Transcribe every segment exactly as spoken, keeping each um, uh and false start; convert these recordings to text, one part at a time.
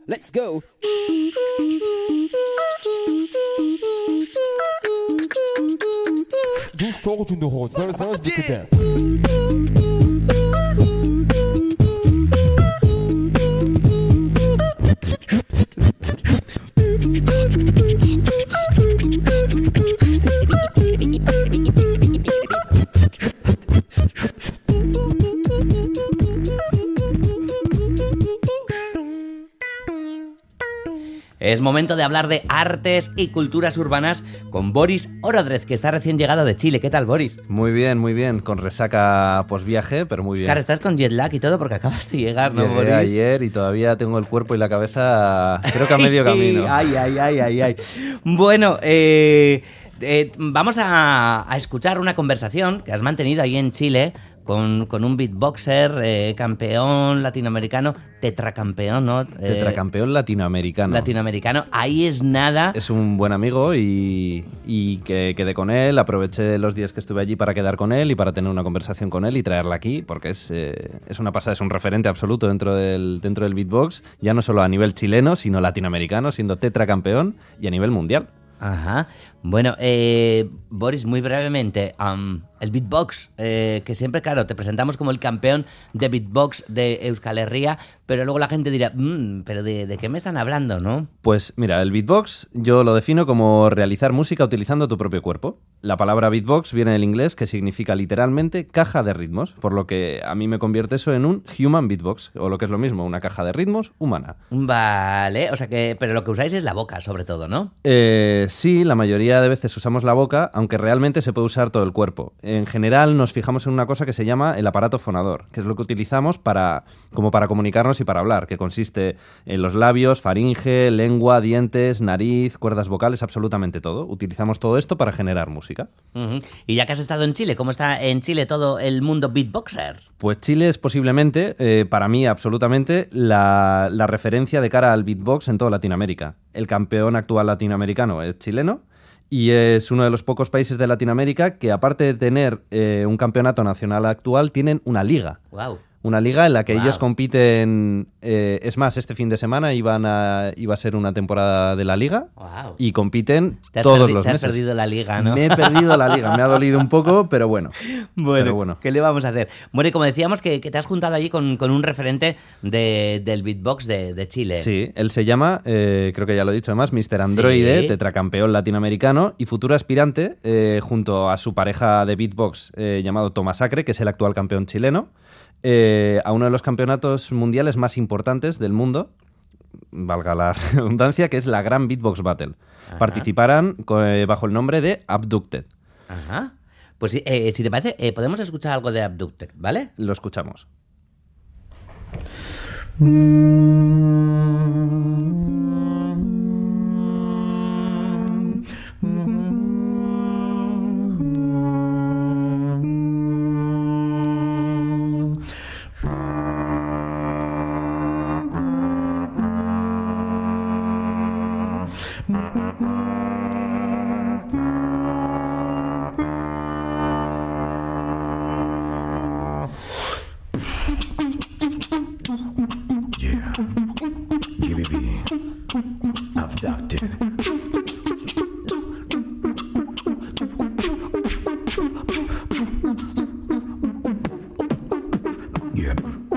Let's go. Du stort in de hoofd. Dat is alles dikke. Es momento de hablar de artes y culturas urbanas con Boris Orodrez, que está recién llegado de Chile. ¿Qué tal, Boris? Muy bien, muy bien. Con resaca posviaje, pero muy bien. Claro, estás con jet lag y todo porque acabas de llegar, ¿no, Llegué Boris? ayer y todavía tengo el cuerpo y la cabeza, creo que a medio camino. Ay, ay, ay, ay, ay. Bueno, eh, eh, vamos a, a escuchar una conversación que has mantenido ahí en Chile con, con un beatboxer, eh, campeón latinoamericano, tetracampeón, ¿no? Eh, Tetracampeón latinoamericano. Latinoamericano. Ahí es nada. Es un buen amigo y, y que quedé con él, aproveché los días que estuve allí para quedar con él y para tener una conversación con él y traerla aquí, porque es, eh, es una pasada, es un referente absoluto dentro del, dentro del beatbox, ya no solo a nivel chileno, sino latinoamericano, siendo tetracampeón y a nivel mundial. Ajá. Bueno, eh, Boris, muy brevemente, um, el beatbox, eh, que siempre, claro, te presentamos como el campeón de beatbox de Euskal Herria, pero luego la gente dirá, mmm, pero de, ¿de qué me están hablando, no? Pues mira, el beatbox yo lo defino como realizar música utilizando tu propio cuerpo. La palabra beatbox viene del inglés, que significa literalmente caja de ritmos, por lo que a mí me convierte eso en un human beatbox, o lo que es lo mismo, una caja de ritmos humana. Vale, o sea que, pero lo que usáis es la boca, sobre todo, ¿no? Eh, sí, la mayoría de veces usamos la boca, aunque realmente se puede usar todo el cuerpo. En general nos fijamos en una cosa que se llama el aparato fonador, que es lo que utilizamos para, como para comunicarnos y para hablar, que consiste en los labios, faringe, lengua, dientes, nariz, cuerdas vocales, absolutamente todo. Utilizamos todo esto para generar música. Uh-huh. Y ya que has estado en Chile, ¿cómo está en Chile todo el mundo beatboxer? Pues Chile es posiblemente, eh, para mí absolutamente, la, la referencia de cara al beatbox en toda Latinoamérica. El campeón actual latinoamericano es chileno y es uno de los pocos países de Latinoamérica que, aparte de tener eh, un campeonato nacional actual, tienen una liga. Wow. Una liga en la que Wow. ellos compiten... Eh, es más, este fin de semana iban a, iba a ser una temporada de la liga. Wow. Y compiten Te has todos perdi- los te has meses. perdido la liga, ¿no? Me he perdido la liga. Me ha dolido un poco, pero bueno. Bueno, pero bueno. ¿qué le vamos a hacer? Bueno, y como decíamos, que, que te has juntado allí con, con un referente de, del beatbox de, de Chile. Sí, él se llama, eh, creo que ya lo he dicho además, mister Androide, Sí. tetracampeón latinoamericano y futuro aspirante eh, junto a su pareja de beatbox eh, llamado Tomás Acre, que es el actual campeón chileno, eh, a uno de los campeonatos mundiales más importantes del mundo, valga la redundancia, que es la Gran Beatbox Battle. Ajá. Participarán co- eh, bajo el nombre de Abducted. Ajá. Pues eh, si te parece, eh, podemos escuchar algo de Abducted, ¿vale? Lo escuchamos. Yeah. G B B. Abducted. Yeah.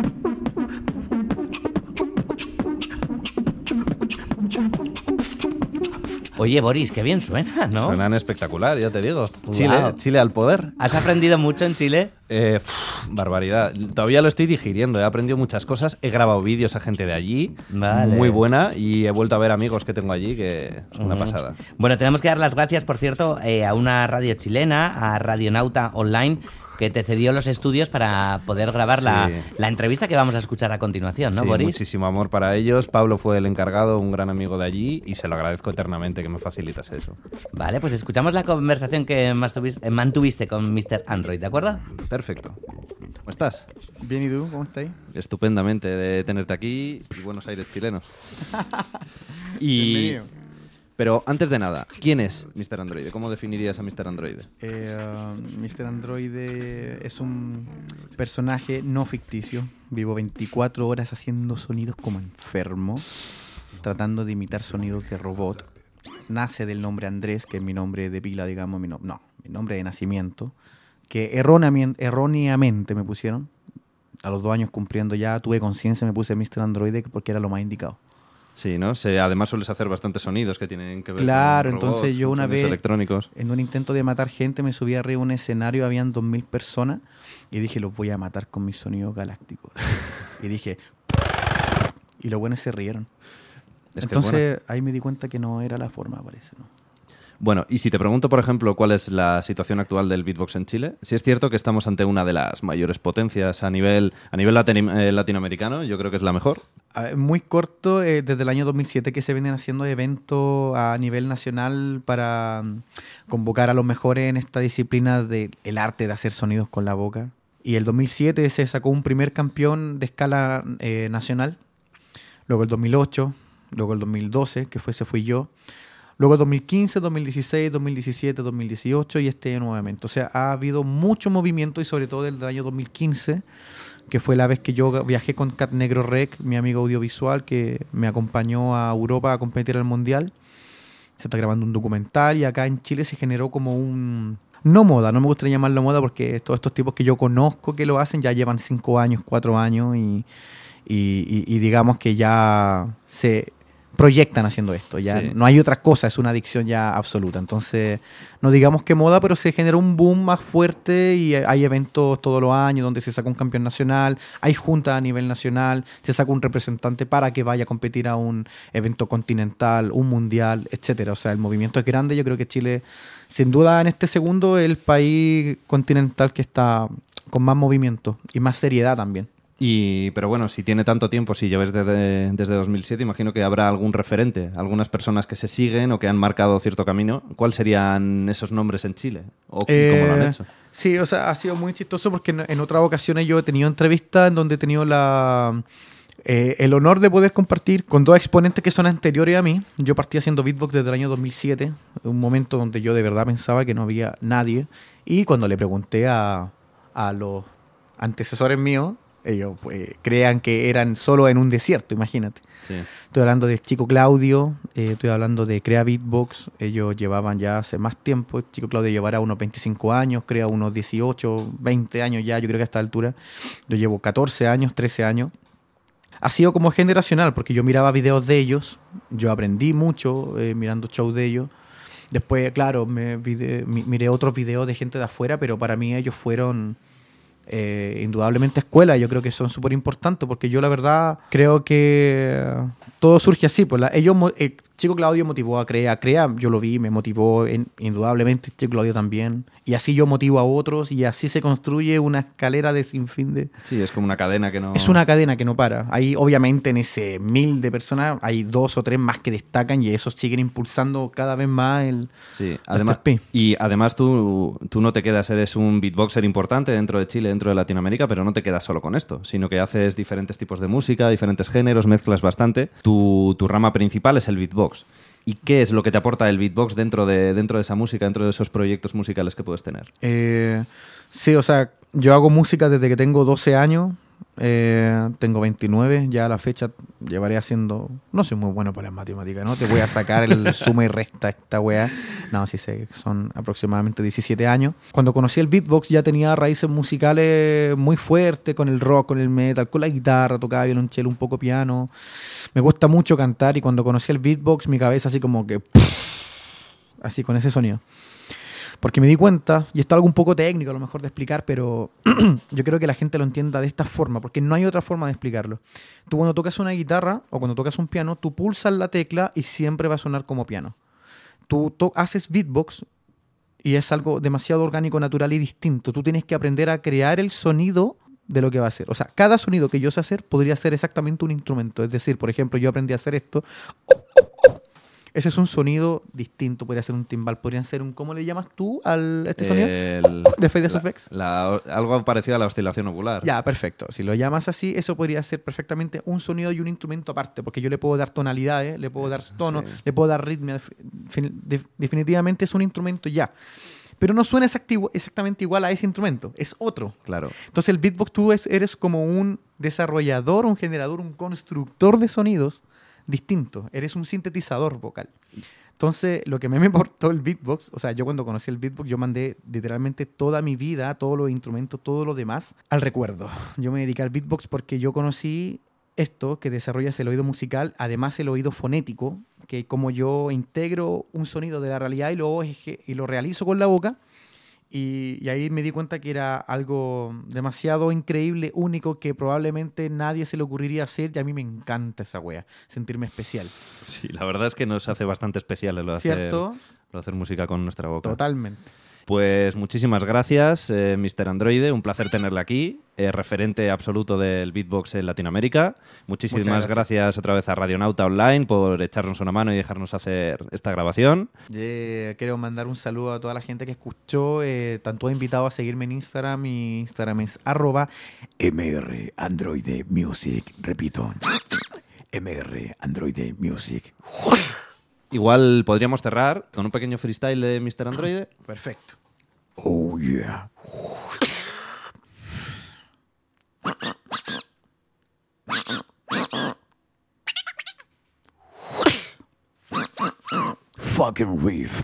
Oye, Boris, qué bien suena, ¿no? Suenan espectacular, ya te digo. Wow. Chile, Chile al poder. ¿Has aprendido mucho en Chile? Eh, pf, barbaridad. Todavía lo estoy digiriendo. He aprendido muchas cosas. He grabado vídeos a gente de allí. Vale. Muy buena. Y he vuelto a ver amigos que tengo allí, que es una Ujú. pasada. Bueno, tenemos que dar las gracias, por cierto, eh, a una radio chilena, a Radionauta Online, que te cedió los estudios para poder grabar Sí. la, la entrevista que vamos a escuchar a continuación, ¿no, Sí, Boris? muchísimo amor para ellos. Pablo fue el encargado, un gran amigo de allí. Y se lo agradezco eternamente que me facilitas eso. Vale, pues escuchamos la conversación que mantuviste, eh, mantuviste con mister Android, ¿de acuerdo? Perfecto. ¿Cómo estás? Bien, ¿y tú? ¿Cómo estás? Estupendamente de tenerte aquí y Buenos Aires chilenos. y... Bienvenido. Pero antes de nada, ¿quién es mister Androide? ¿Cómo definirías a mister Androide? Eh, uh, mister Androide es un personaje no ficticio. Vivo veinticuatro horas haciendo sonidos como enfermo. tratando de imitar sonidos de robot. Nace del nombre Andrés, que es mi nombre de pila, digamos, mi no, no, mi nombre de nacimiento, que erróneamente, erróneamente me pusieron. A los dos años cumpliendo ya, tuve conciencia, me puse míster Android porque era lo más indicado. Sí, ¿no? Se, además sueles hacer bastantes sonidos que tienen que ver claro, con robots, entonces yo una vez, electrónicos. En un intento de matar gente, me subí arriba de un escenario, habían dos mil personas, y dije, los voy a matar con mis sonidos galácticos. Y dije, y los buenos se rieron. Es entonces que, bueno. ahí me di cuenta que no era la forma, parece, ¿no? Bueno, y si te pregunto, por ejemplo, cuál es la situación actual del beatbox en Chile, sí es cierto que estamos ante una de las mayores potencias a nivel, a nivel latino, eh, latinoamericano, yo creo que es la mejor. A ver, muy corto, eh, desde el año dos mil siete que se vienen haciendo eventos a nivel nacional para um, convocar a los mejores en esta disciplina del arte de hacer sonidos con la boca. Y el dos mil siete se sacó un primer campeón de escala eh, nacional, luego el dos mil ocho, luego el dos mil doce, que fue, ese fui yo. Luego dos mil quince, dos mil dieciséis, dos mil diecisiete, dos mil dieciocho y este año nuevamente. O sea, ha habido mucho movimiento y sobre todo desde el año dos mil quince, que fue la vez que yo viajé con Cat Negro Rec, mi amigo audiovisual, que me acompañó a Europa a competir al Mundial. Se está grabando un documental y acá en Chile se generó como un... No moda, no me gustaría llamarlo moda porque todos estos tipos que yo conozco que lo hacen ya llevan cinco años, cuatro años y, y, y, y digamos que ya se... proyectan haciendo esto, ya sí. No hay otra cosa, es una adicción ya absoluta. Entonces, no digamos que moda, pero se genera un boom más fuerte y hay eventos todos los años donde se saca un campeón nacional, hay juntas a nivel nacional, se saca un representante para que vaya a competir a un evento continental, un mundial, etcétera. O sea, el movimiento es grande. Yo creo que Chile, sin duda, en este segundo, es el país continental que está con más movimiento y más seriedad también. Y, pero bueno, si tiene tanto tiempo, si lleves desde, desde dos mil siete, imagino que habrá algún referente, algunas personas que se siguen o que han marcado cierto camino. ¿Cuáles serían esos nombres en Chile? ¿O eh, cómo lo han hecho? Sí, o sea, ha sido muy chistoso porque en, en otras ocasiones yo he tenido entrevistas en donde he tenido la, eh, el honor de poder compartir con dos exponentes que son anteriores a mí. Yo partí haciendo beatbox desde el año dos mil siete, un momento donde yo de verdad pensaba que no había nadie. Y cuando le pregunté a, a los antecesores míos, ellos pues, crean que eran solo en un desierto, imagínate. Sí. Estoy hablando de Chico Claudio, eh, estoy hablando de Crea Beatbox. Ellos llevaban ya hace más tiempo. Chico Claudio llevará unos veinticinco años, Crea unos dieciocho, veinte años ya, yo creo que a esta altura. Yo llevo catorce años, trece años. Ha sido como generacional, porque yo miraba videos de ellos, yo aprendí mucho eh, mirando shows de ellos. Después, claro, me vide, miré otros videos de gente de afuera, pero para mí ellos fueron... Eh, indudablemente escuela, yo creo que son súper importantes porque yo la verdad creo que todo surge así, pues la, ellos, eh, Chico Claudio motivó a Crea, Crea yo lo vi, me motivó en, indudablemente, Chico Claudio también, y así yo motivo a otros y así se construye una escalera de sinfín de... Sí, es como una cadena que no... Es una cadena que no para, hay obviamente en ese mil de personas hay dos o tres más que destacan y esos siguen impulsando cada vez más el... Sí, además, y además tú, tú no te quedas, eres un beatboxer importante dentro de Chile, dentro de Latinoamérica, pero no te quedas solo con esto, sino que haces diferentes tipos de música, diferentes géneros, mezclas bastante. Tu, tu rama principal es el beatbox. ¿Y qué es lo que te aporta el beatbox dentro de, dentro de esa música, dentro de esos proyectos musicales que puedes tener? Eh, sí, o sea, yo hago música desde que tengo doce años. Eh, tengo veintinueve, ya a la fecha llevaré haciendo... No soy muy bueno para las matemáticas, ¿no? Te voy a sacar el suma y resta esta weá. No, sí sé, son aproximadamente diecisiete años. Cuando conocí el beatbox ya tenía raíces musicales muy fuertes con el rock, con el metal, con la guitarra, tocaba violonchelo, un poco piano. Me gusta mucho cantar y cuando conocí el beatbox mi cabeza así como que... Así con ese sonido. Porque me di cuenta, y esto es algo un poco técnico a lo mejor de explicar, pero yo creo que la gente lo entienda de esta forma, porque no hay otra forma de explicarlo. Tú cuando tocas una guitarra o cuando tocas un piano, tú pulsas la tecla y siempre va a sonar como piano. Tú to- haces beatbox y es algo demasiado orgánico, natural y distinto. Tú tienes que aprender a crear el sonido de lo que va a hacer. O sea, cada sonido que yo sé hacer podría ser exactamente un instrumento. Es decir, por ejemplo, yo aprendí a hacer esto... Ese es un sonido distinto, podría ser un timbal, podrían ser un... ¿Cómo le llamas tú al este sonido? El, ¿De Fade S F X? La, algo parecido a la oscilación ocular. Ya, perfecto. Si lo llamas así, eso podría ser perfectamente un sonido y un instrumento aparte, porque yo le puedo dar tonalidades, le puedo dar tono, sí. Le puedo dar ritmo. Definitivamente es un instrumento ya. Pero no suena exactamente igual a ese instrumento, es otro. Claro. Entonces el beatbox tú es, eres como un desarrollador, un generador, un constructor de sonidos distinto, eres un sintetizador vocal. Entonces, lo que a mí me importó el beatbox, o sea, yo cuando conocí el beatbox, yo mandé literalmente toda mi vida, todos los instrumentos, todo lo demás, al recuerdo. Yo me dediqué al beatbox porque yo conocí esto que desarrollas el oído musical, además el oído fonético, que como yo integro un sonido de la realidad y lo, y lo realizo con la boca, y, y ahí me di cuenta que era algo demasiado increíble, único, que probablemente nadie se le ocurriría hacer, y a mí me encanta esa wea, sentirme especial. Sí, la verdad es que nos hace bastante especiales lo de hacer, ¿Cierto? lo de hacer música con nuestra boca. Totalmente. Pues muchísimas gracias, eh, mister Androide. Un placer tenerle aquí, eh, referente absoluto del beatbox en Latinoamérica. Muchísimas Muchas gracias. gracias otra vez a Radionauta Online por echarnos una mano y dejarnos hacer esta grabación. Yeah, quiero mandar un saludo a toda la gente que escuchó. Eh, están todos invitados a seguirme en Instagram. Mi Instagram es arroba M R Android Music. Repito. M R Android Music. Igual podríamos cerrar con un pequeño freestyle de mister Androide. perfecto. Oh yeah. Fucking reef.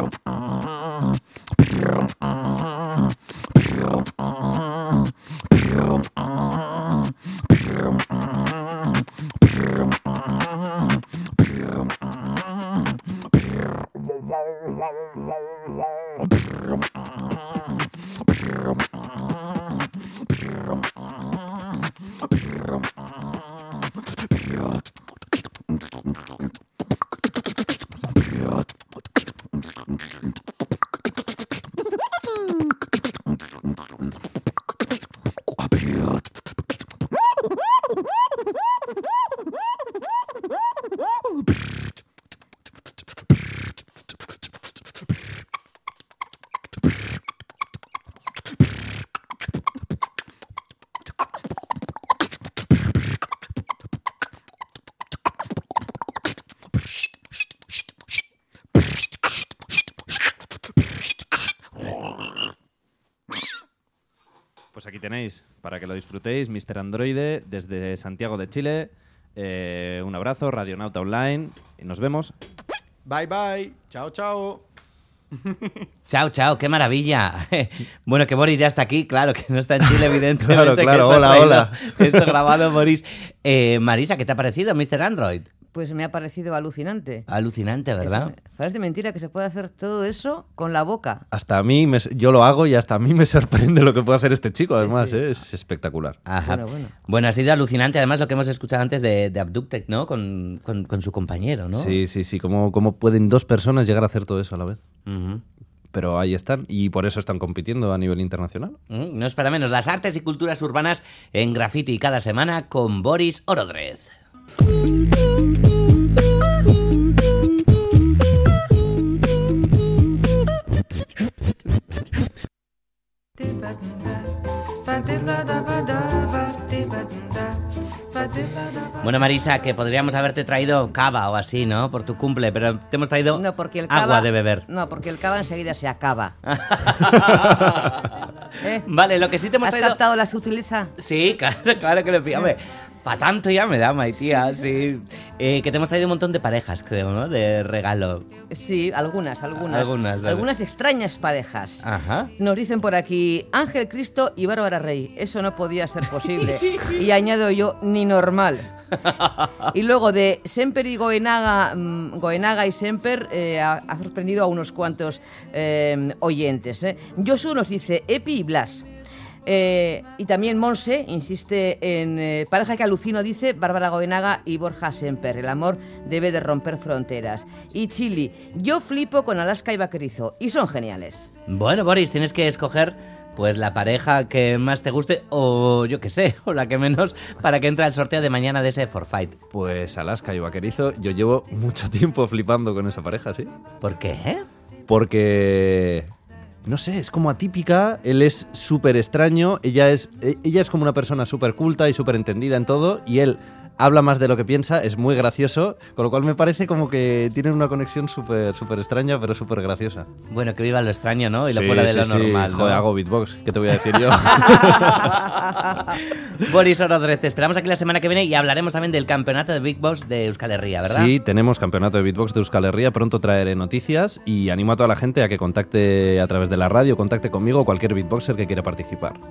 Pues aquí tenéis, para que lo disfrutéis, mister Androide desde Santiago de Chile. Eh, un abrazo, Radionauta Online, y nos vemos. Bye, bye. Chao, chao. Chao, chao, qué maravilla. Bueno, que Boris ya está aquí, claro, que no está en Chile, evidentemente. Claro, que claro, se ha hola, traído hola. Esto grabado, Boris. Eh, Marisa, ¿qué te ha parecido, mister Android? Pues me ha parecido alucinante. Alucinante, ¿verdad? Es- parece mentira que se puede hacer todo eso con la boca. Hasta a mí, me- yo lo hago y hasta a mí me sorprende lo que puede hacer este chico, además, ¿eh? Es espectacular. Ajá. Bueno, bueno. Bueno, ha sido alucinante, además, lo que hemos escuchado antes de, de Abducted, ¿no? Con, con, con su compañero, ¿no? Sí, sí, sí, ¿Cómo, cómo pueden dos personas llegar a hacer todo eso a la vez? Ujú. Pero ahí están, y por eso están compitiendo a nivel internacional. Mm, No es para menos, las artes y culturas urbanas en Graffiti cada semana con Boris Orodrez. Bueno, Marisa, que podríamos haberte traído cava o así, ¿no? Por tu cumple, pero te hemos traído No, porque el cava, agua de beber. No, porque el cava enseguida se acaba. ¿Eh? Vale, lo que sí te hemos ¿Has traído... captado la sutileza? Sí, claro, claro que lo pillo. Hombre, para tanto ya me da, my tía, sí. Eh, que te hemos traído un montón de parejas, creo, ¿no? De regalo. Sí, algunas, algunas. Algunas, vale. Algunas extrañas parejas. Ajá. Nos dicen por aquí, Ángel Cristo y Bárbara Rey. Eso no podía ser posible. Y añado yo, ni normal. Y luego de Semper y Goenaga, mm, Goenaga y Semper, eh, ha, ha sorprendido a unos cuantos eh, oyentes. ¿eh? Josu nos dice, Epi y Blas. Eh, y también Monse insiste en eh, pareja que alucino, dice Bárbara Goenaga y Borja Semper. El amor debe de romper fronteras. Y Chili, yo flipo con Alaska y Vaquerizo. Y son geniales. Bueno, Boris, tienes que escoger pues la pareja que más te guste o yo qué sé, o la que menos, para que entre al sorteo de mañana de ese Forfight. Pues Alaska y Vaquerizo, yo llevo mucho tiempo flipando con esa pareja, ¿sí? ¿Por qué? Porque... no sé, es como atípica, él es súper extraño, ella es, ella es como una persona súper culta y súper entendida en todo, y él habla más de lo que piensa, es muy gracioso, con lo cual me parece como que tienen una conexión súper súper extraña, pero súper graciosa. Bueno, que viva lo extraño, ¿no? Y lo Sí, fuera de sí, lo sí. normal, ¿no? Joder, hago beatbox, ¿qué te voy a decir yo? Boris Rodríguez, te esperamos aquí la semana que viene y hablaremos también del campeonato de beatbox de Euskal Herria, ¿verdad? Sí, tenemos campeonato de beatbox de Euskal Herria, pronto traeré noticias y animo a toda la gente a que contacte a través de la radio, contacte conmigo o cualquier beatboxer que quiera participar.